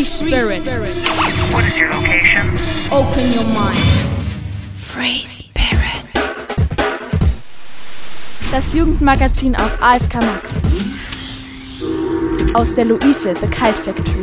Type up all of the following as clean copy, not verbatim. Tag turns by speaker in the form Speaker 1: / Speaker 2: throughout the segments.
Speaker 1: Spirit.
Speaker 2: What is your location?
Speaker 1: Open your mind. Free Spirit.
Speaker 3: Das Jugendmagazin auf AFK Max. Aus der Luise, The Kite Factory.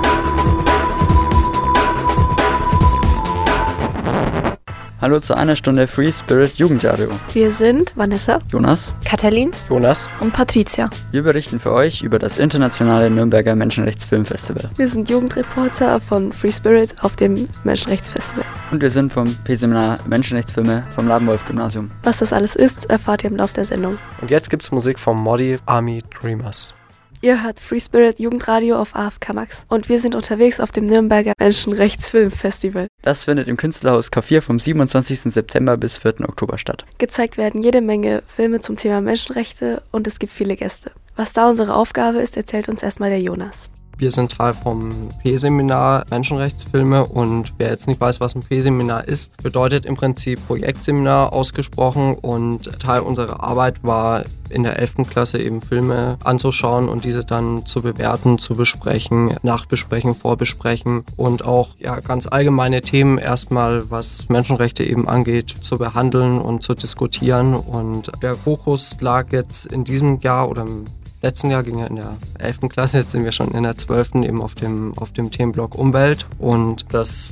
Speaker 4: Hallo zu einer Stunde Free Spirit Jugendradio.
Speaker 3: Wir sind Vanessa,
Speaker 4: Jonas,
Speaker 3: Katalin,
Speaker 5: Jonas
Speaker 3: und Patricia.
Speaker 4: Wir berichten für euch über das internationale Nürnberger Menschenrechtsfilmfestival.
Speaker 3: Wir sind Jugendreporter von Free Spirit auf dem Menschenrechtsfestival.
Speaker 4: Und wir sind vom P-Seminar Menschenrechtsfilme vom Ladenwolf-Gymnasium.
Speaker 3: Was das alles ist, erfahrt ihr im Laufe der Sendung.
Speaker 5: Und jetzt gibt's Musik vom Modi Army Dreamers.
Speaker 3: Ihr hört Free Spirit Jugendradio auf AFK Max und wir sind unterwegs auf dem Nürnberger Menschenrechtsfilmfestival.
Speaker 4: Das findet im Künstlerhaus K4 vom 27. September bis 4. Oktober statt.
Speaker 3: Gezeigt werden jede Menge Filme zum Thema Menschenrechte und es gibt viele Gäste. Was da unsere Aufgabe ist, erzählt uns erstmal der Jonas.
Speaker 5: Wir sind Teil vom P-Seminar Menschenrechtsfilme und wer jetzt nicht weiß, was ein P-Seminar ist, bedeutet im Prinzip Projektseminar ausgesprochen und Teil unserer Arbeit war in der 11. Klasse eben Filme anzuschauen und diese dann zu bewerten, zu besprechen, nachbesprechen, vorbesprechen und auch ganz allgemeine Themen erstmal, was Menschenrechte eben angeht, zu behandeln und zu diskutieren. Und der Fokus lag jetzt in diesem Jahr oder im letzten Jahr ging ja in der 11. Klasse, jetzt sind wir schon in der 12. eben auf dem Themenblock Umwelt und das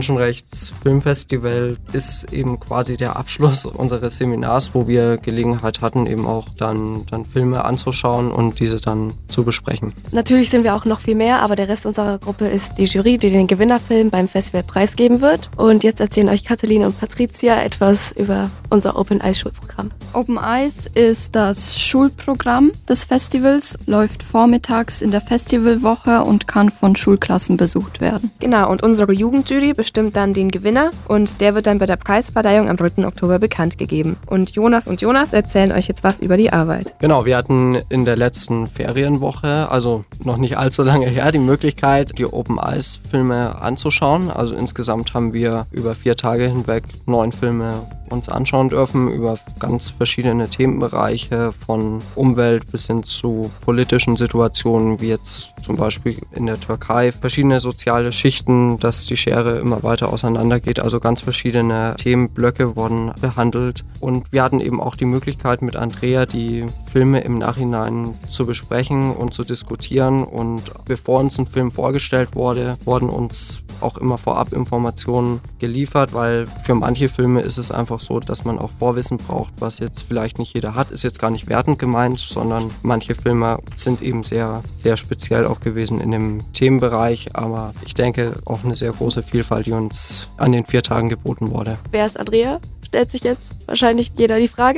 Speaker 5: Menschenrechtsfilmfestival ist eben quasi der Abschluss unseres Seminars, wo wir Gelegenheit hatten, eben auch dann Filme anzuschauen und diese dann zu besprechen.
Speaker 3: Natürlich sind wir auch noch viel mehr, aber der Rest unserer Gruppe ist die Jury, die den Gewinnerfilm beim Festival preisgeben wird. Und jetzt erzählen euch Katalin und Patricia etwas über unser Open Eyes Schulprogramm.
Speaker 6: Open Eyes ist das Schulprogramm des Festivals, läuft vormittags in der Festivalwoche und kann von Schulklassen besucht werden.
Speaker 7: Genau, und unsere Jugendjury bestimmt dann den Gewinner und der wird dann bei der Preisverleihung am 3. Oktober bekannt gegeben. Und Jonas erzählen euch jetzt was über die Arbeit.
Speaker 5: Genau, wir hatten in der letzten Ferienwoche, also noch nicht allzu lange her, die Möglichkeit, die Open Eyes Filme anzuschauen. Also insgesamt haben wir über 4 Tage hinweg 9 Filme uns anschauen dürfen über ganz verschiedene Themenbereiche von Umwelt bis hin zu politischen Situationen, wie jetzt zum Beispiel in der Türkei, verschiedene soziale Schichten, dass die Schere immer weiter auseinandergeht, also ganz verschiedene Themenblöcke wurden behandelt und wir hatten eben auch die Möglichkeit mit Andrea die Filme im Nachhinein zu besprechen und zu diskutieren und bevor uns ein Film vorgestellt wurde, wurden uns auch immer vorab Informationen geliefert, weil für manche Filme ist es einfach so, dass man auch Vorwissen braucht, was jetzt vielleicht nicht jeder hat. Ist jetzt gar nicht wertend gemeint, sondern manche Filme sind eben sehr, sehr speziell auch gewesen in dem Themenbereich, aber ich denke auch eine sehr große Vielfalt, die uns an den 4 Tagen geboten wurde.
Speaker 3: Wer ist Andrea? Stellt sich jetzt wahrscheinlich jeder die Frage.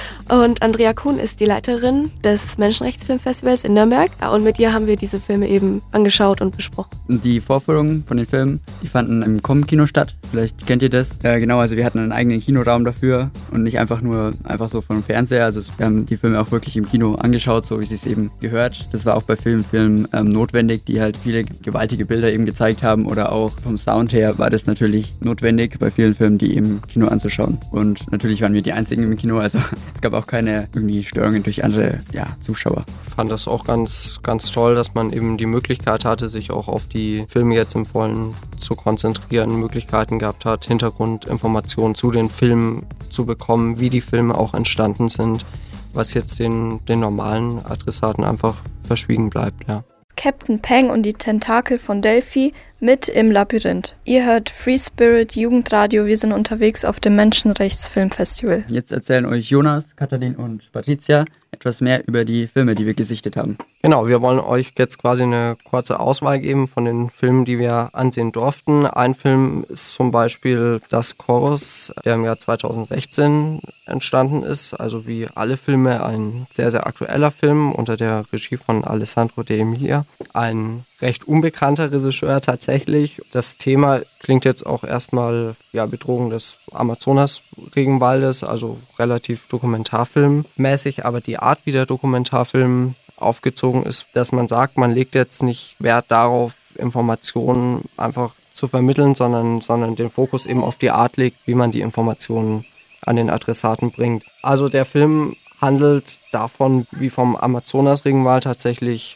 Speaker 3: Und Andrea Kuhn ist die Leiterin des Menschenrechtsfilmfestivals in Nürnberg. Und mit ihr haben wir diese Filme eben angeschaut und besprochen.
Speaker 4: Die Vorführungen von den Filmen, die fanden im Com-Kino statt. Vielleicht kennt ihr das. Genau, also wir hatten einen eigenen Kinoraum dafür und nicht einfach so vom Fernseher. Also wir haben die Filme auch wirklich im Kino angeschaut, so wie sie es eben gehört. Das war auch bei Filmen notwendig, die halt viele gewaltige Bilder eben gezeigt haben. Oder auch vom Sound her war das natürlich notwendig, bei vielen Filmen, die im Kino anzuschauen. Und natürlich waren wir die Einzigen im Kino, also es gab auch keine irgendwie Störungen durch andere Zuschauer.
Speaker 5: Ich fand das auch ganz, ganz toll, dass man eben die Möglichkeit hatte, sich auch auf die Filme jetzt im Vollen zu konzentrieren, Möglichkeiten gehabt hat, Hintergrundinformationen zu den Filmen zu bekommen, wie die Filme auch entstanden sind, was jetzt den normalen Adressaten einfach verschwiegen bleibt, ja.
Speaker 6: Captain Peng und die Tentakel von Delphi mit im Labyrinth. Ihr hört Free Spirit Jugendradio, wir sind unterwegs auf dem Menschenrechtsfilmfestival.
Speaker 4: Jetzt erzählen euch Jonas, Katalin und Patricia etwas mehr über die Filme, die wir gesichtet haben.
Speaker 5: Genau, wir wollen euch jetzt quasi eine kurze Auswahl geben von den Filmen, die wir ansehen durften. Ein Film ist zum Beispiel Das Chorus, der im Jahr 2016 entstanden ist. Also wie alle Filme ein sehr, sehr aktueller Film unter der Regie von Alessandro De Emilia. Ein recht unbekannter Regisseur tatsächlich. Das Thema klingt jetzt auch erstmal Bedrohung des Amazonas-Regenwaldes, also relativ dokumentarfilmmäßig, aber die Art, wie der Dokumentarfilm aufgezogen ist, dass man sagt, man legt jetzt nicht Wert darauf, Informationen einfach zu vermitteln, sondern den Fokus eben auf die Art legt, wie man die Informationen an den Adressaten bringt. Also der Film handelt davon, wie vom Amazonas-Regenwald tatsächlich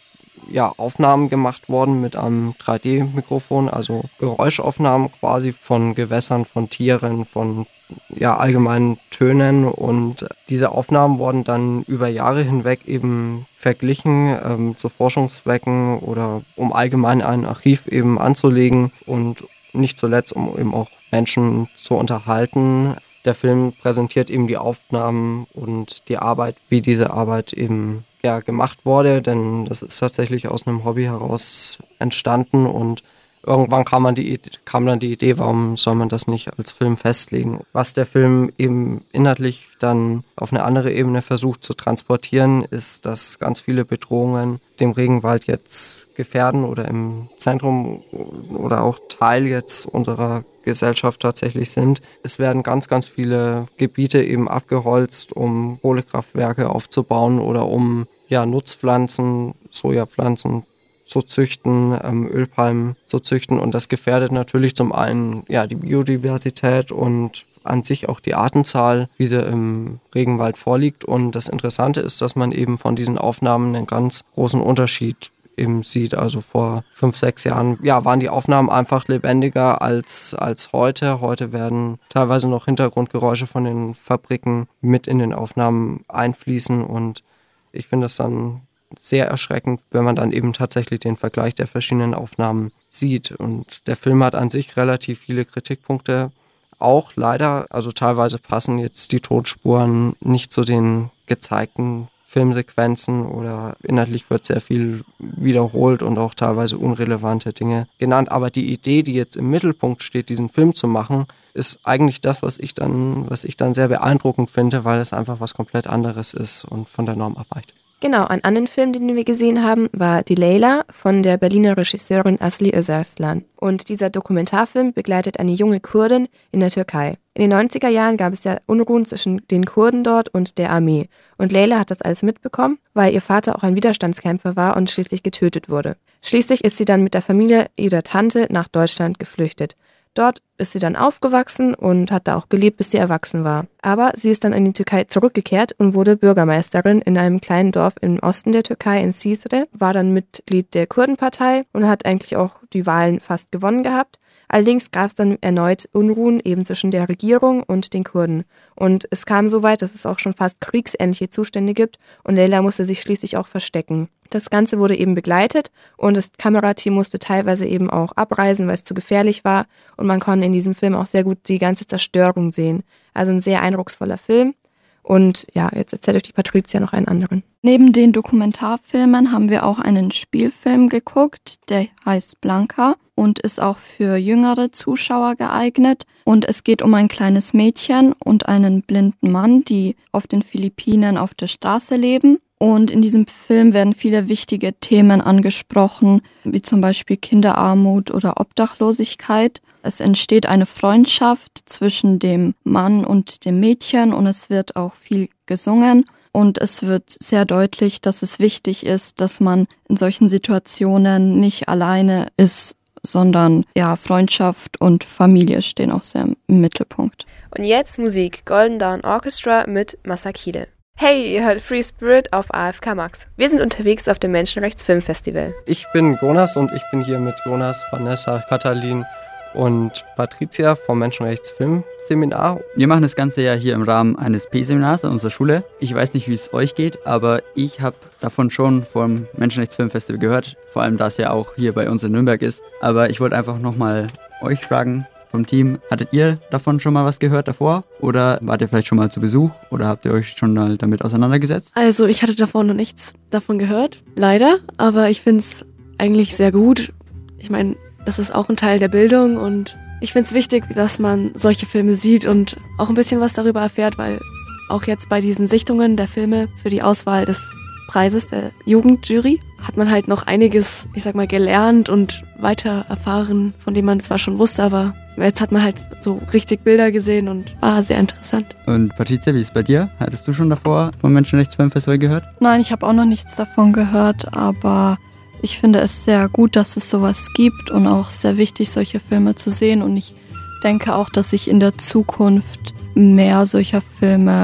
Speaker 5: Aufnahmen gemacht worden mit einem 3D-Mikrofon, also Geräuschaufnahmen quasi von Gewässern, von Tieren, von allgemeinen Tönen, und diese Aufnahmen wurden dann über Jahre hinweg eben verglichen zu Forschungszwecken oder um allgemein ein Archiv eben anzulegen und nicht zuletzt, um eben auch Menschen zu unterhalten. Der Film präsentiert eben die Aufnahmen und die Arbeit, wie diese Arbeit eben gemacht wurde, denn das ist tatsächlich aus einem Hobby heraus entstanden, und irgendwann kam dann die Idee, warum soll man das nicht als Film festlegen? Was der Film eben inhaltlich dann auf eine andere Ebene versucht zu transportieren, ist, dass ganz viele Bedrohungen dem Regenwald jetzt gefährden oder im Zentrum oder auch Teil jetzt unserer Gesellschaft tatsächlich sind. Es werden ganz, ganz viele Gebiete eben abgeholzt, um Kohlekraftwerke aufzubauen oder um Nutzpflanzen, Sojapflanzen zu züchten, Ölpalmen zu züchten, und das gefährdet natürlich zum einen die Biodiversität und an sich auch die Artenzahl, wie sie im Regenwald vorliegt. Und das Interessante ist, dass man eben von diesen Aufnahmen einen ganz großen Unterschied eben sieht. Also vor 5-6 Jahren waren die Aufnahmen einfach lebendiger als heute. Heute werden teilweise noch Hintergrundgeräusche von den Fabriken mit in den Aufnahmen einfließen, und ich finde es dann sehr erschreckend, wenn man dann eben tatsächlich den Vergleich der verschiedenen Aufnahmen sieht. Und der Film hat an sich relativ viele Kritikpunkte. Auch leider, also teilweise passen jetzt die Tonspuren nicht zu den gezeigten Filmsequenzen oder inhaltlich wird sehr viel wiederholt und auch teilweise unrelevante Dinge genannt. Aber die Idee, die jetzt im Mittelpunkt steht, diesen Film zu machen, ist eigentlich das, was ich dann sehr beeindruckend finde, weil es einfach was komplett anderes ist und von der Norm abweicht.
Speaker 7: Genau, ein anderen Film, den wir gesehen haben, war Die Leyla von der Berliner Regisseurin Asli Özarslan. Und dieser Dokumentarfilm begleitet eine junge Kurdin in der Türkei. In den 90er Jahren gab es ja Unruhen zwischen den Kurden dort und der Armee. Und Leyla hat das alles mitbekommen, weil ihr Vater auch ein Widerstandskämpfer war und schließlich getötet wurde. Schließlich ist sie dann mit der Familie ihrer Tante nach Deutschland geflüchtet. Dort ist sie dann aufgewachsen und hat da auch gelebt, bis sie erwachsen war. Aber sie ist dann in die Türkei zurückgekehrt und wurde Bürgermeisterin in einem kleinen Dorf im Osten der Türkei in Cizre, war dann Mitglied der Kurdenpartei und hat eigentlich auch die Wahlen fast gewonnen gehabt. Allerdings gab es dann erneut Unruhen eben zwischen der Regierung und den Kurden. Und es kam so weit, dass es auch schon fast kriegsähnliche Zustände gibt und Leyla musste sich schließlich auch verstecken. Das Ganze wurde eben begleitet und das Kamerateam musste teilweise eben auch abreisen, weil es zu gefährlich war. Und man konnte in diesem Film auch sehr gut die ganze Zerstörung sehen. Also ein sehr eindrucksvoller Film. Und jetzt erzählt euch die Patricia noch einen anderen.
Speaker 6: Neben den Dokumentarfilmen haben wir auch einen Spielfilm geguckt, der heißt Blanca und ist auch für jüngere Zuschauer geeignet. Und es geht um ein kleines Mädchen und einen blinden Mann, die auf den Philippinen auf der Straße leben. Und in diesem Film werden viele wichtige Themen angesprochen, wie zum Beispiel Kinderarmut oder Obdachlosigkeit. Es entsteht eine Freundschaft zwischen dem Mann und dem Mädchen und es wird auch viel gesungen. Und es wird sehr deutlich, dass es wichtig ist, dass man in solchen Situationen nicht alleine ist, sondern Freundschaft und Familie stehen auch sehr im Mittelpunkt.
Speaker 7: Und jetzt Musik, Golden Dawn Orchestra mit Masakile. Hey, ihr hört Free Spirit auf AFK Max. Wir sind unterwegs auf dem Menschenrechtsfilmfestival.
Speaker 5: Ich bin Jonas und ich bin hier mit Jonas, Vanessa, Katalin und Patricia vom Menschenrechtsfilmseminar.
Speaker 4: Wir machen das Ganze ja hier im Rahmen eines P-Seminars an unserer Schule. Ich weiß nicht, wie es euch geht, aber ich habe davon schon vom Menschenrechtsfilmfestival gehört, vor allem da es ja auch hier bei uns in Nürnberg ist. Aber ich wollte einfach nochmal euch fragen, vom Team, hattet ihr davon schon mal was gehört davor? Oder wart ihr vielleicht schon mal zu Besuch? Oder habt ihr euch schon mal damit auseinandergesetzt?
Speaker 3: Also ich hatte davor noch nichts davon gehört, leider. Aber ich finde es eigentlich sehr gut. Ich meine, das ist auch ein Teil der Bildung und ich finde es wichtig, dass man solche Filme sieht und auch ein bisschen was darüber erfährt, weil auch jetzt bei diesen Sichtungen der Filme für die Auswahl des Preises der Jugendjury hat man halt noch einiges, gelernt und weiter erfahren, von dem man zwar schon wusste, aber jetzt hat man halt so richtig Bilder gesehen und war sehr interessant.
Speaker 4: Und Patricia, wie ist es bei dir? Hattest du schon davor vom Menschenrechtsfilmfestival gehört?
Speaker 6: Nein, ich habe auch noch nichts davon gehört, aber ich finde es sehr gut, dass es sowas gibt und auch sehr wichtig, solche Filme zu sehen. Und ich denke auch, dass sich in der Zukunft mehr solcher Filme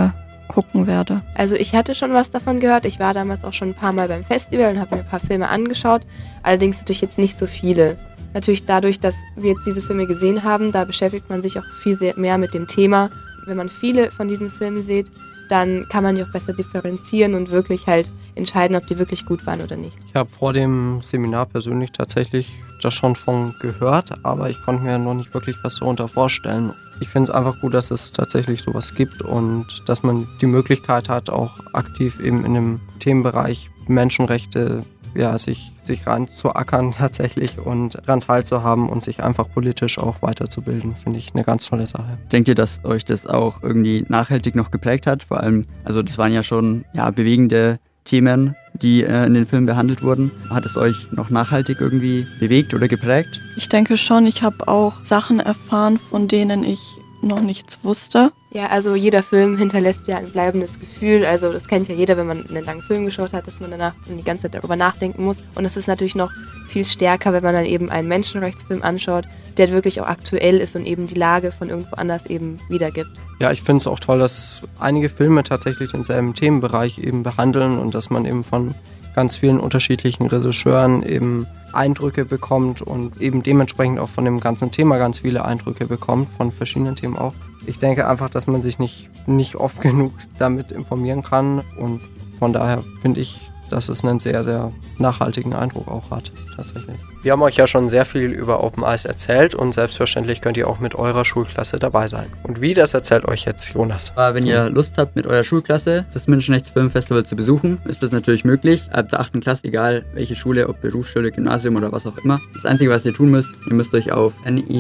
Speaker 6: gucken werde.
Speaker 7: Also ich hatte schon was davon gehört. Ich war damals auch schon ein paar Mal beim Festival und habe mir ein paar Filme angeschaut. Allerdings natürlich jetzt nicht so viele. Natürlich dadurch, dass wir jetzt diese Filme gesehen haben, da beschäftigt man sich auch viel mehr mit dem Thema. Wenn man viele von diesen Filmen sieht, dann kann man die auch besser differenzieren und wirklich halt entscheiden, ob die wirklich gut waren oder nicht.
Speaker 5: Ich habe vor dem Seminar persönlich tatsächlich da schon von gehört, aber ich konnte mir noch nicht wirklich was darunter vorstellen. Ich finde es einfach gut, dass es tatsächlich sowas gibt und dass man die Möglichkeit hat, auch aktiv eben in dem Themenbereich Menschenrechte sich reinzuackern tatsächlich und daran teilzuhaben und sich einfach politisch auch weiterzubilden, finde ich eine ganz tolle Sache.
Speaker 4: Denkt ihr, dass euch das auch irgendwie nachhaltig noch geprägt hat? Vor allem, also das waren ja schon bewegende Themen, die in den Filmen behandelt wurden. Hat es euch noch nachhaltig irgendwie bewegt oder geprägt?
Speaker 6: Ich denke schon, ich habe auch Sachen erfahren, von denen ich noch nichts wusste.
Speaker 7: Ja, also jeder Film hinterlässt ja ein bleibendes Gefühl. Also das kennt ja jeder, wenn man einen langen Film geschaut hat, dass man danach die ganze Zeit darüber nachdenken muss. Und es ist natürlich noch viel stärker, wenn man dann eben einen Menschenrechtsfilm anschaut, der wirklich auch aktuell ist und eben die Lage von irgendwo anders eben wiedergibt.
Speaker 5: Ja, ich finde es auch toll, dass einige Filme tatsächlich denselben Themenbereich eben behandeln und dass man eben von ganz vielen unterschiedlichen Regisseuren eben Eindrücke bekommt und eben dementsprechend auch von dem ganzen Thema ganz viele Eindrücke bekommt, von verschiedenen Themen auch. Ich denke einfach, dass man sich nicht oft genug damit informieren kann und von daher finde ich, dass es einen sehr, sehr nachhaltigen Eindruck auch hat, tatsächlich. Wir haben euch ja schon sehr viel über Open Eyes erzählt und selbstverständlich könnt ihr auch mit eurer Schulklasse dabei sein. Und wie, das erzählt euch jetzt Jonas.
Speaker 4: Wenn ihr Lust habt, mit eurer Schulklasse das Menschenrechtsfilmfestival zu besuchen, ist das natürlich möglich. Ab der 8. Klasse, egal welche Schule, ob Berufsschule, Gymnasium oder was auch immer. Das Einzige, was ihr tun müsst, ihr müsst euch auf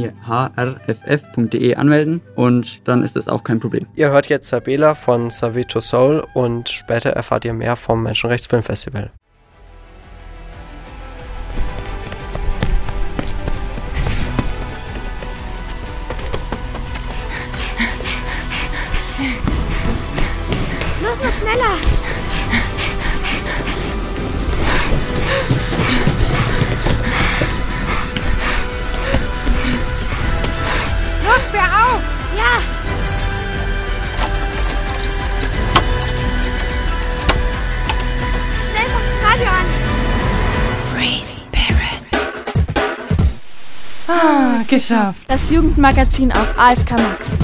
Speaker 4: nihrff.de anmelden und dann ist das auch kein Problem.
Speaker 5: Ihr hört jetzt Sabela von Savvy to Soul und später erfahrt ihr mehr vom Menschenrechtsfilmfestival.
Speaker 1: Los, noch schneller! Los, sperr auf! Ja! Schnell, mach das Radio an! Free Spirit.
Speaker 8: Ah, geschafft.
Speaker 3: Das Jugendmagazin auf AFK Max.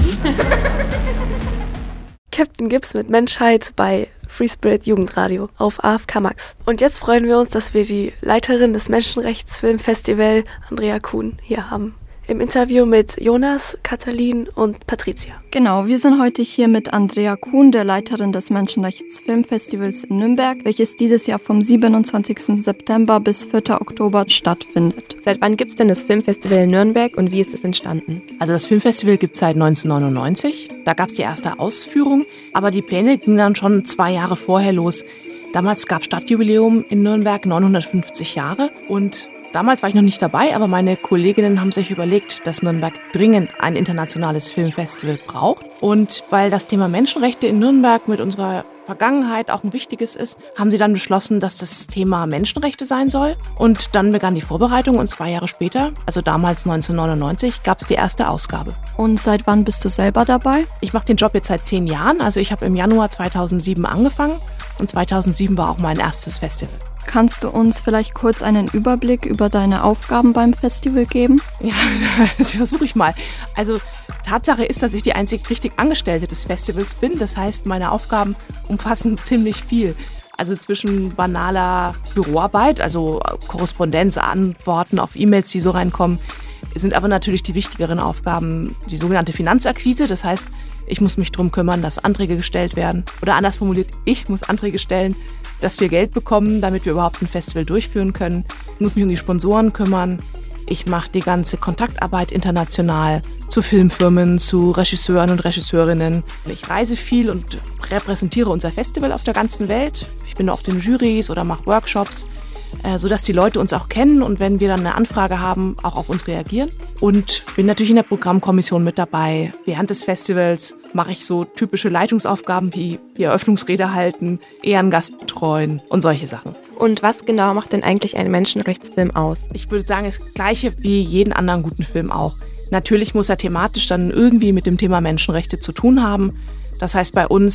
Speaker 3: Captain Gibbs mit Menschheit bei Free Spirit Jugendradio auf AFK Max. Und jetzt freuen wir uns, dass wir die Leiterin des Menschenrechtsfilmfestival, Andrea Kuhn, hier haben. Im Interview mit Jonas, Katalin und Patricia.
Speaker 6: Genau, wir sind heute hier mit Andrea Kuhn, der Leiterin des Menschenrechtsfilmfestivals in Nürnberg, welches dieses Jahr vom 27. September bis 4. Oktober stattfindet.
Speaker 7: Seit wann gibt es denn das Filmfestival in Nürnberg und wie ist es entstanden?
Speaker 8: Also das Filmfestival gibt es seit 1999. Da gab es die erste Ausführung, aber die Pläne gingen dann schon 2 Jahre vorher los. Damals gab es Stadtjubiläum in Nürnberg, 950 Jahre und damals war ich noch nicht dabei, aber meine Kolleginnen haben sich überlegt, dass Nürnberg dringend ein internationales Filmfestival braucht. Und weil das Thema Menschenrechte in Nürnberg mit unserer Vergangenheit auch ein wichtiges ist, haben sie dann beschlossen, dass das Thema Menschenrechte sein soll. Und dann begann die Vorbereitung und 2 Jahre später, also damals 1999, gab es die erste Ausgabe.
Speaker 6: Und seit wann bist du selber dabei?
Speaker 8: Ich mache den Job jetzt seit 10 Jahren. Also ich habe im Januar 2007 angefangen und 2007 war auch mein erstes Festival.
Speaker 6: Kannst du uns vielleicht kurz einen Überblick über deine Aufgaben beim Festival geben?
Speaker 8: Ja, das versuche ich mal. Also Tatsache ist, dass ich die einzig richtig Angestellte des Festivals bin. Das heißt, meine Aufgaben umfassen ziemlich viel. Also zwischen banaler Büroarbeit, also Korrespondenz, Antworten auf E-Mails, die so reinkommen, sind aber natürlich die wichtigeren Aufgaben die sogenannte Finanzakquise. Das heißt, ich muss mich darum kümmern, dass Anträge gestellt werden. Oder anders formuliert, ich muss Anträge stellen, dass wir Geld bekommen, damit wir überhaupt ein Festival durchführen können. Ich muss mich um die Sponsoren kümmern. Ich mache die ganze Kontaktarbeit international zu Filmfirmen, zu Regisseuren und Regisseurinnen. Ich reise viel und repräsentiere unser Festival auf der ganzen Welt. Ich bin auch in Jurys oder mache Workshops, sodass die Leute uns auch kennen und wenn wir dann eine Anfrage haben, auch auf uns reagieren. Und bin natürlich in der Programmkommission mit dabei. Während des Festivals mache ich so typische Leitungsaufgaben wie die Eröffnungsrede halten, Ehrengast betreuen und solche Sachen.
Speaker 7: Und was genau macht denn eigentlich ein Menschenrechtsfilm aus?
Speaker 8: Ich würde sagen, das Gleiche wie jeden anderen guten Film auch. Natürlich muss er thematisch dann irgendwie mit dem Thema Menschenrechte zu tun haben. Das heißt, bei uns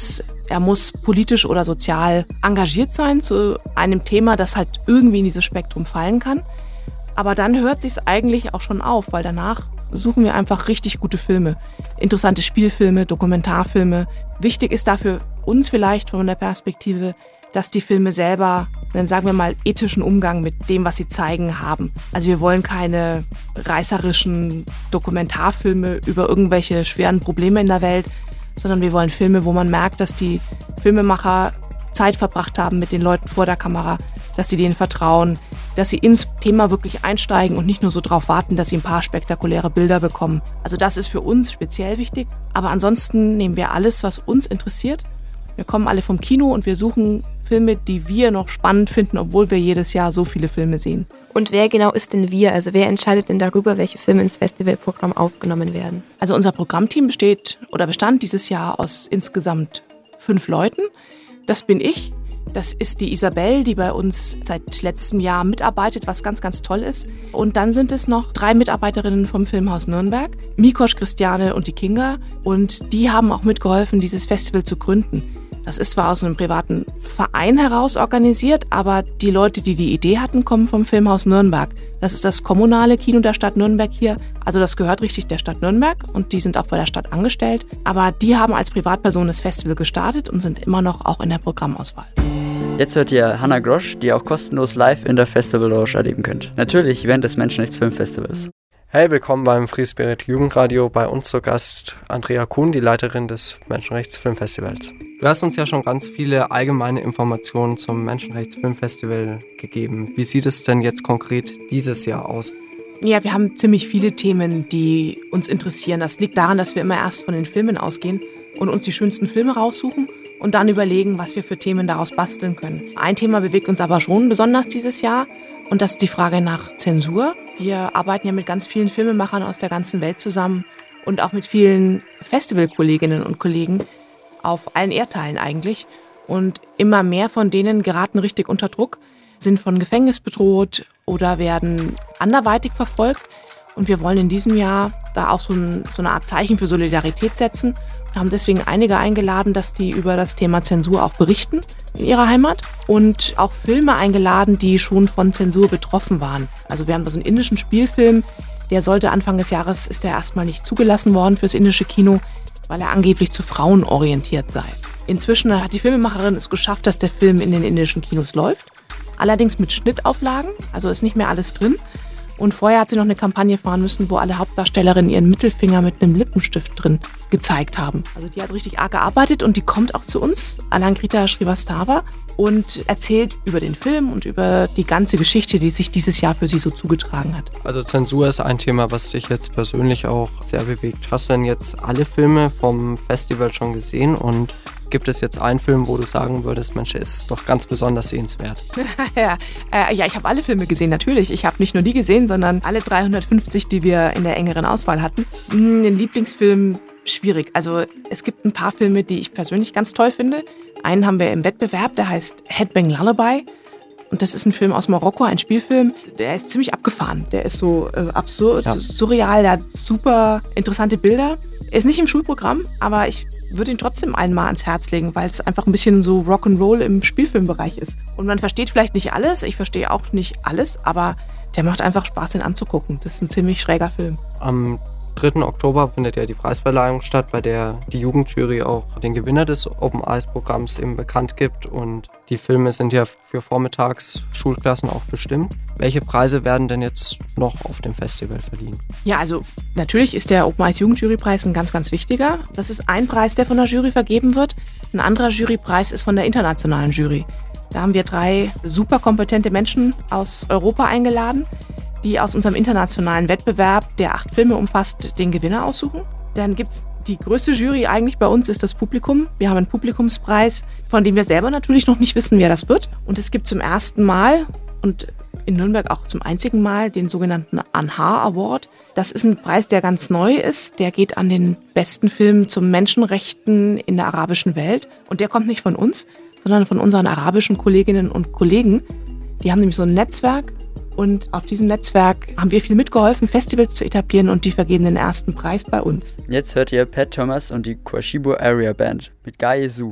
Speaker 8: er muss politisch oder sozial engagiert sein zu einem Thema, das halt irgendwie in dieses Spektrum fallen kann. Aber dann hört sich's eigentlich auch schon auf, weil danach suchen wir einfach richtig gute Filme. Interessante Spielfilme, Dokumentarfilme. Wichtig ist dafür uns vielleicht von der Perspektive, dass die Filme selber, dann sagen wir mal, ethischen Umgang mit dem, was sie zeigen, haben. Also wir wollen keine reißerischen Dokumentarfilme über irgendwelche schweren Probleme in der Welt, sondern wir wollen Filme, wo man merkt, dass die Filmemacher Zeit verbracht haben mit den Leuten vor der Kamera, dass sie denen vertrauen, dass sie ins Thema wirklich einsteigen und nicht nur so drauf warten, dass sie ein paar spektakuläre Bilder bekommen. Also das ist für uns speziell wichtig. Aber ansonsten nehmen wir alles, was uns interessiert. Wir kommen alle vom Kino und wir suchen Filme, die wir noch spannend finden, obwohl wir jedes Jahr so viele Filme sehen.
Speaker 7: Und wer genau ist denn wir? Also wer entscheidet denn darüber, welche Filme ins Festivalprogramm aufgenommen werden?
Speaker 8: Also unser Programmteam bestand dieses Jahr aus insgesamt 5 Leuten. Das bin ich. Das ist die Isabel, die bei uns seit letztem Jahr mitarbeitet, was ganz, ganz toll ist. Und dann sind es noch 3 Mitarbeiterinnen vom Filmhaus Nürnberg, Mikosch, Christiane und die Kinga. Und die haben auch mitgeholfen, dieses Festival zu gründen. Das ist zwar aus einem privaten Verein heraus organisiert, aber die Leute, die die Idee hatten, kommen vom Filmhaus Nürnberg. Das ist das kommunale Kino der Stadt Nürnberg hier. Also das gehört richtig der Stadt Nürnberg und die sind auch bei der Stadt angestellt. Aber die haben als Privatperson das Festival gestartet und sind immer noch auch in der Programmauswahl.
Speaker 4: Jetzt hört ihr Hannah Grosch, die ihr auch kostenlos live in der Festival Lounge erleben könnt. Natürlich während des Menschenrechts Filmfestivals.
Speaker 5: Hey, willkommen beim Free Spirit Jugendradio. Bei uns zu Gast Andrea Kuhn, die Leiterin des Menschenrechtsfilmfestivals. Du hast uns ja schon ganz viele allgemeine Informationen zum Menschenrechtsfilmfestival gegeben. Wie sieht es denn jetzt konkret dieses Jahr aus?
Speaker 8: Ja, wir haben ziemlich viele Themen, die uns interessieren. Das liegt daran, dass wir immer erst von den Filmen ausgehen und uns die schönsten Filme raussuchen und dann überlegen, was wir für Themen daraus basteln können. Ein Thema bewegt uns aber schon besonders dieses Jahr und das ist die Frage nach Zensur. Wir arbeiten ja mit ganz vielen Filmemachern aus der ganzen Welt zusammen und auch mit vielen Festivalkolleginnen und Kollegen auf allen Erdteilen eigentlich. Und immer mehr von denen geraten richtig unter Druck, sind von Gefängnis bedroht oder werden anderweitig verfolgt. Und wir wollen in diesem Jahr da auch so eine Art Zeichen für Solidarität setzen. Wir haben deswegen einige eingeladen, dass die über das Thema Zensur auch berichten in ihrer Heimat und auch Filme eingeladen, die schon von Zensur betroffen waren. Also wir haben so einen indischen Spielfilm, der sollte Anfang des Jahres, ist der erstmal nicht zugelassen worden fürs indische Kino, weil er angeblich zu Frauen orientiert sei. Inzwischen hat die Filmemacherin es geschafft, dass der Film in den indischen Kinos läuft, allerdings mit Schnittauflagen, also ist nicht mehr alles drin. Und vorher hat sie noch eine Kampagne fahren müssen, wo alle Hauptdarstellerinnen ihren Mittelfinger mit einem Lippenstift drin gezeigt haben. Also die hat richtig arg gearbeitet und die kommt auch zu uns, Alankrita Srivastava, und erzählt über den Film und über die ganze Geschichte, die sich dieses Jahr für sie so zugetragen hat.
Speaker 5: Also Zensur ist ein Thema, was dich jetzt persönlich auch sehr bewegt. Hast du denn jetzt alle Filme vom Festival schon gesehen und gibt es jetzt einen Film, wo du sagen würdest, Mensch, ist doch ganz besonders sehenswert?
Speaker 8: Ja, ich habe alle Filme gesehen, natürlich. Ich habe nicht nur die gesehen, sondern alle 350, die wir in der engeren Auswahl hatten. Den Lieblingsfilm, schwierig. Also es gibt ein paar Filme, die ich persönlich ganz toll finde. Einen haben wir im Wettbewerb, der heißt Headbang Lullaby. Und das ist ein Film aus Marokko, ein Spielfilm. Der ist ziemlich abgefahren. Der ist so absurd, surreal, der hat super interessante Bilder. Er ist nicht im Schulprogramm, aber ich würde ihn trotzdem einmal ans Herz legen, weil es einfach ein bisschen so Rock'n'Roll im Spielfilmbereich ist. Und man versteht vielleicht nicht alles, ich verstehe auch nicht alles, aber der macht einfach Spaß, den anzugucken. Das ist ein ziemlich schräger Film.
Speaker 5: Am 3. Oktober findet ja die Preisverleihung statt, bei der die Jugendjury auch den Gewinner des Open Eyes Programms eben bekannt gibt. Und die Filme sind ja für Vormittagsschulklassen auch bestimmt. Welche Preise werden denn jetzt noch auf dem Festival verliehen?
Speaker 8: Ja, also natürlich ist der Open Eyes Jugendjurypreis ein ganz, ganz wichtiger. Das ist ein Preis, der von der Jury vergeben wird. Ein anderer Jurypreis ist von der internationalen Jury. Da haben wir 3 super kompetente Menschen aus Europa eingeladen, die aus unserem internationalen Wettbewerb, der 8 Filme umfasst, den Gewinner aussuchen. Dann gibt's die größte Jury eigentlich bei uns, ist das Publikum. Wir haben einen Publikumspreis, von dem wir selber natürlich noch nicht wissen, wer das wird. Und es gibt zum ersten Mal und in Nürnberg auch zum einzigen Mal den sogenannten Anhar Award. Das ist ein Preis, der ganz neu ist. Der geht an den besten Film zum Menschenrechten in der arabischen Welt. Und der kommt nicht von uns, sondern von unseren arabischen Kolleginnen und Kollegen. Die haben nämlich so ein Netzwerk. Und auf diesem Netzwerk haben wir viel mitgeholfen, Festivals zu etablieren und die vergeben den ersten Preis bei uns.
Speaker 4: Jetzt hört ihr Pat Thomas und die Kwashibo Area Band mit Gaye Su.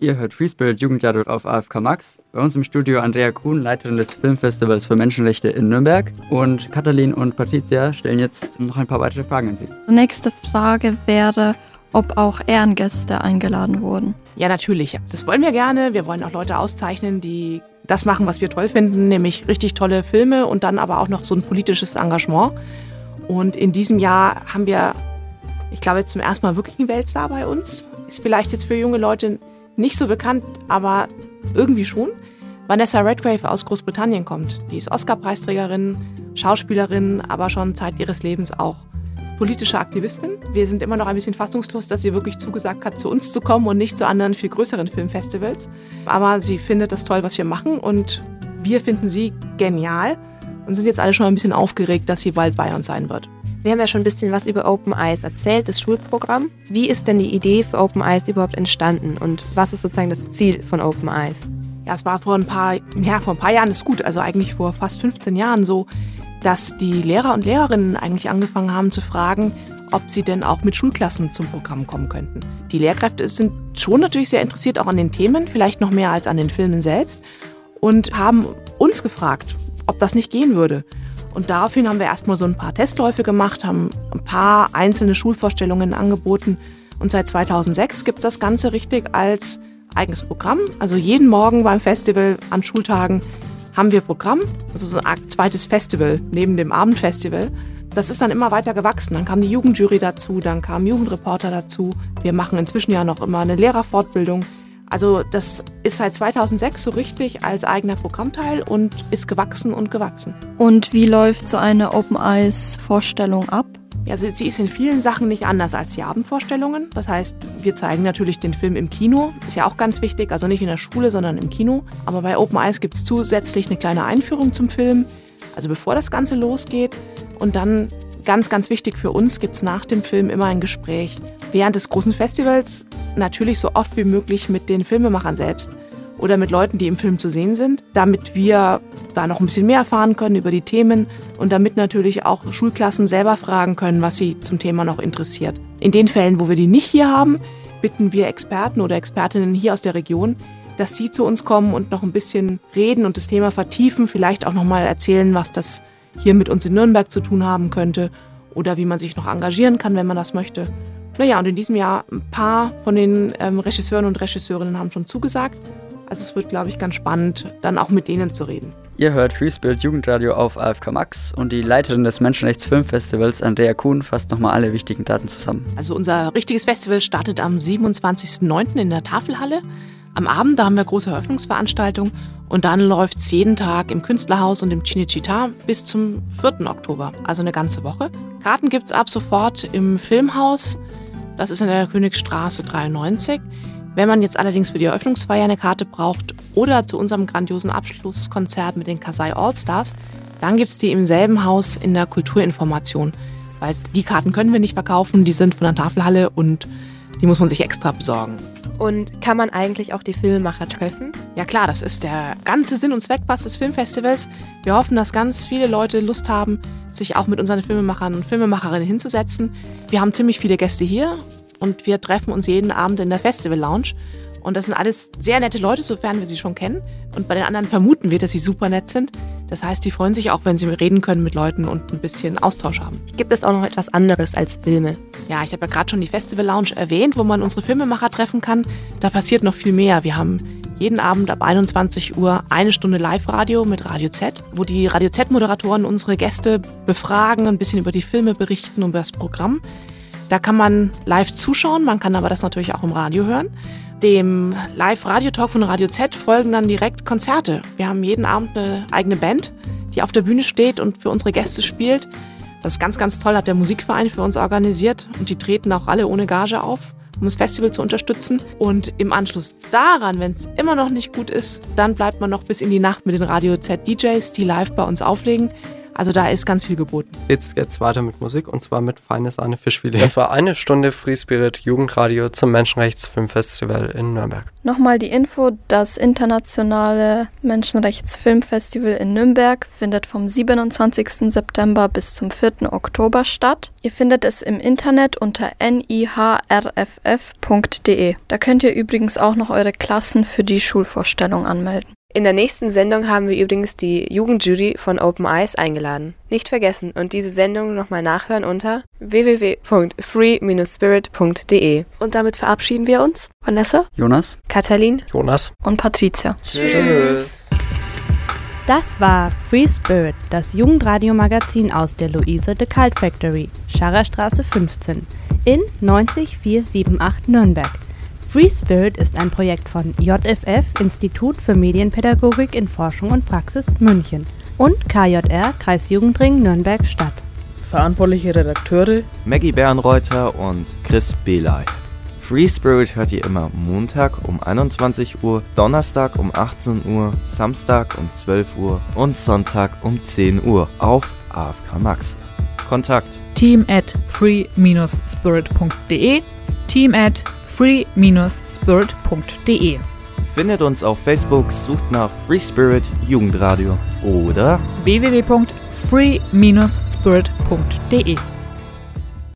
Speaker 4: Ihr hört Free Spirit Jugendradio auf AFK Max. Bei uns im Studio Andrea Kuhn, Leiterin des Filmfestivals für Menschenrechte in Nürnberg. Und Katalin und Patricia stellen jetzt noch ein paar weitere Fragen an Sie.
Speaker 6: Die nächste Frage wäre, ob auch Ehrengäste eingeladen wurden.
Speaker 8: Ja, natürlich. Das wollen wir gerne. Wir wollen auch Leute auszeichnen, die das machen, was wir toll finden, nämlich richtig tolle Filme und dann aber auch noch so ein politisches Engagement. Und in diesem Jahr haben wir, ich glaube, jetzt zum ersten Mal wirklich einen Weltstar bei uns. Ist vielleicht jetzt für junge Leute nicht so bekannt, aber irgendwie schon. Vanessa Redgrave aus Großbritannien kommt. Die ist Oscar-Preisträgerin, Schauspielerin, aber schon Zeit ihres Lebens auch politische Aktivistin. Wir sind immer noch ein bisschen fassungslos, dass sie wirklich zugesagt hat, zu uns zu kommen und nicht zu anderen, viel größeren Filmfestivals. Aber sie findet das toll, was wir machen und wir finden sie genial und sind jetzt alle schon ein bisschen aufgeregt, dass sie bald bei uns sein wird.
Speaker 7: Wir haben ja schon ein bisschen was über Open Eyes erzählt, das Schulprogramm. Wie ist denn die Idee für Open Eyes überhaupt entstanden und was ist sozusagen das Ziel von Open Eyes?
Speaker 8: Ja, es war vor ein paar Jahren, ist gut, also eigentlich vor fast 15 Jahren so, dass die Lehrer und Lehrerinnen eigentlich angefangen haben zu fragen, ob sie denn auch mit Schulklassen zum Programm kommen könnten. Die Lehrkräfte sind schon natürlich sehr interessiert auch an den Themen, vielleicht noch mehr als an den Filmen selbst und haben uns gefragt, ob das nicht gehen würde. Und daraufhin haben wir erstmal so ein paar Testläufe gemacht, haben ein paar einzelne Schulvorstellungen angeboten und seit 2006 gibt es das Ganze richtig als eigenes Programm. Also jeden Morgen beim Festival an Schultagen haben wir Programm, also so eine Art zweites Festival neben dem Abendfestival. Das ist dann immer weiter gewachsen. Dann kam die Jugendjury dazu, dann kamen Jugendreporter dazu. Wir machen inzwischen ja noch immer eine Lehrerfortbildung. Also das ist seit 2006 so richtig als eigener Programmteil und ist gewachsen und gewachsen.
Speaker 6: Und wie läuft so eine Open Eyes Vorstellung ab?
Speaker 8: Ja, also sie ist in vielen Sachen nicht anders als die Abendvorstellungen. Das heißt, wir zeigen natürlich den Film im Kino. Ist ja auch ganz wichtig, also nicht in der Schule, sondern im Kino. Aber bei Open Eyes gibt es zusätzlich eine kleine Einführung zum Film, also bevor das Ganze losgeht. Und dann, ganz, ganz wichtig für uns, gibt es nach dem Film immer ein Gespräch. Während des großen Festivals natürlich so oft wie möglich mit den Filmemachern selbst oder mit Leuten, die im Film zu sehen sind, damit wir da noch ein bisschen mehr erfahren können über die Themen und damit natürlich auch Schulklassen selber fragen können, was sie zum Thema noch interessiert. In den Fällen, wo wir die nicht hier haben, bitten wir Experten oder Expertinnen hier aus der Region, dass sie zu uns kommen und noch ein bisschen reden und das Thema vertiefen, vielleicht auch noch mal erzählen, was das hier mit uns in Nürnberg zu tun haben könnte oder wie man sich noch engagieren kann, wenn man das möchte. Naja, und in diesem Jahr ein paar von den Regisseuren und Regisseurinnen haben schon zugesagt. Also es wird, glaube ich, ganz spannend, dann auch mit denen zu reden.
Speaker 4: Ihr hört Free Spirit Jugendradio auf AFK Max und die Leiterin des Menschenrechtsfilmfestivals, Andrea Kuhn, fasst nochmal alle wichtigen Daten zusammen.
Speaker 8: Also unser richtiges Festival startet am 27.09. in der Tafelhalle. Am Abend, da haben wir große Eröffnungsveranstaltung und dann läuft es jeden Tag im Künstlerhaus und im Cinecittà bis zum 4. Oktober, also eine ganze Woche. Karten gibt es ab sofort im Filmhaus, das ist in der Königstraße 93. Wenn man jetzt allerdings für die Eröffnungsfeier eine Karte braucht oder zu unserem grandiosen Abschlusskonzert mit den Kasai Allstars, dann gibt es die im selben Haus in der Kulturinformation. Weil die Karten können wir nicht verkaufen, die sind von der Tafelhalle und die muss man sich extra besorgen.
Speaker 7: Und kann man eigentlich auch die Filmemacher treffen?
Speaker 8: Ja klar, das ist der ganze Sinn und Zweck fast des Filmfestivals. Wir hoffen, dass ganz viele Leute Lust haben, sich auch mit unseren Filmemachern und Filmemacherinnen hinzusetzen. Wir haben ziemlich viele Gäste hier und wir treffen uns jeden Abend in der Festival Lounge. Und das sind alles sehr nette Leute, sofern wir sie schon kennen. Und bei den anderen vermuten wir, dass sie super nett sind. Das heißt, die freuen sich auch, wenn sie reden können mit Leuten und ein bisschen Austausch haben.
Speaker 7: Gibt es auch noch etwas anderes als Filme?
Speaker 8: Ja, ich habe ja gerade schon die Festival Lounge erwähnt, wo man unsere Filmemacher treffen kann. Da passiert noch viel mehr. Wir haben jeden Abend ab 21 Uhr eine Stunde Live-Radio mit Radio Z, wo die Radio Z-Moderatoren unsere Gäste befragen, ein bisschen über die Filme berichten und über das Programm. Da kann man live zuschauen, man kann aber das natürlich auch im Radio hören. Dem Live-Radio-Talk von Radio Z folgen dann direkt Konzerte. Wir haben jeden Abend eine eigene Band, die auf der Bühne steht und für unsere Gäste spielt. Das ist ganz, ganz toll, hat der Musikverein für uns organisiert und die treten auch alle ohne Gage auf, um das Festival zu unterstützen. Und im Anschluss daran, wenn es immer noch nicht gut ist, dann bleibt man noch bis in die Nacht mit den Radio Z DJs, die live bei uns auflegen. Also da ist ganz viel geboten.
Speaker 5: Jetzt geht's weiter mit Musik und zwar mit Feine Sahne Fischfilet. Das war eine Stunde Free Spirit Jugendradio zum Menschenrechtsfilmfestival in Nürnberg.
Speaker 6: Nochmal die Info, das internationale Menschenrechtsfilmfestival in Nürnberg findet vom 27. September bis zum 4. Oktober statt. Ihr findet es im Internet unter nihrff.de. Da könnt ihr übrigens auch noch eure Klassen für die Schulvorstellung anmelden.
Speaker 7: In der nächsten Sendung haben wir übrigens die Jugendjury von Open Eyes eingeladen. Nicht vergessen und diese Sendung nochmal nachhören unter www.free-spirit.de.
Speaker 3: Und damit verabschieden wir uns. Vanessa,
Speaker 4: Jonas,
Speaker 7: Katalin,
Speaker 5: Jonas
Speaker 6: und Patricia.
Speaker 5: Tschüss.
Speaker 1: Das war Free Spirit, das Jugendradiomagazin aus der Luise de Cult Factory, Scharrerstraße 15 in 90478 Nürnberg. Free Spirit ist ein Projekt von JFF, Institut für Medienpädagogik in Forschung und Praxis München und KJR, Kreisjugendring Nürnberg Stadt.
Speaker 9: Verantwortliche Redakteure
Speaker 10: Maggie Bernreuther und Chris Belay. Free Spirit hört ihr immer Montag um 21 Uhr, Donnerstag um 18 Uhr, Samstag um 12 Uhr und Sonntag um 10 Uhr auf AFK Max. Kontakt
Speaker 11: team@free-spirit.de, team@free-spirit.de.
Speaker 10: Findet uns auf Facebook, sucht nach Free Spirit Jugendradio oder
Speaker 11: www.free-spirit.de.